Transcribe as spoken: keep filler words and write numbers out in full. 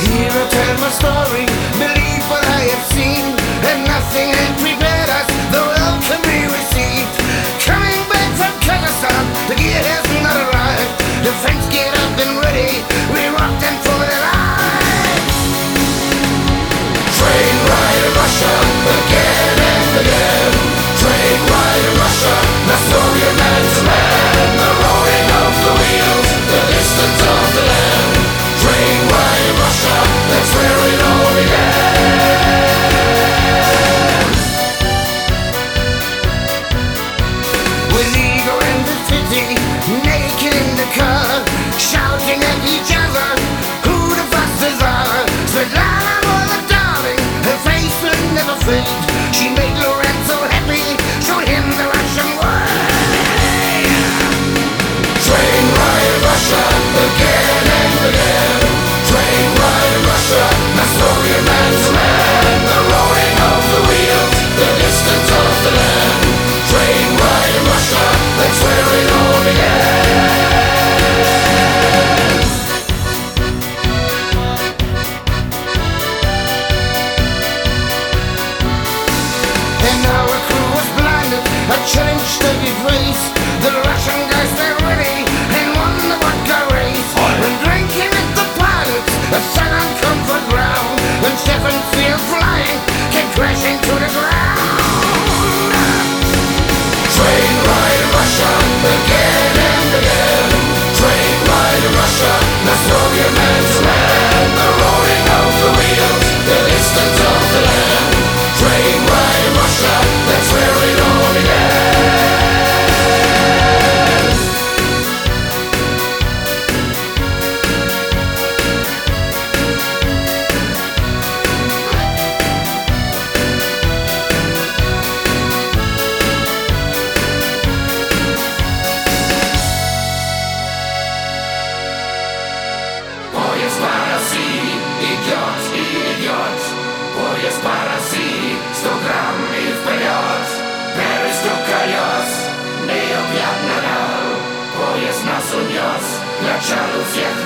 Here I tell my story, believe what I have seen, and nothing had prepared us, the world can be received. Coming back from Kazakhstan, the gear has not arrived. The French get up and ready, we rock them for their lives. Train ride to Russia, again and again. Train ride to Russia, the Soviet man to man. The roaring of the wheels, the distance of the land. Train ride to Russia, that's where it all began. With ego and the city, naked in the car, shouting at each other, who the fastest are. Svetlana was a darling, her face will never fade. She made Lorenzo happy, showed him the Russian way. Train ride to Russia, again and again. Train ride to Russia, the Soviet man to man. The roaring of the wheels, the distance of the land. Train ride to Russia, that's where it all began. And our crew was blinded, a challenge studied race. The Russian guys were ready and won the vodka race. When drinking at the pilots, a silent comfort ground. When Stefan Field flying came crashing to the ground. Train ride to Russia, again and again. Train ride to Russia, the Soviet man to man. The roaring of the wheels, the distance of the land. Train ride to Russia, that's where it all began. Поезд по России идет и идет. Поезд по России сто грамм и вперед. Первый стук колес, необъятно дал. Поезд нас унес, к началу всех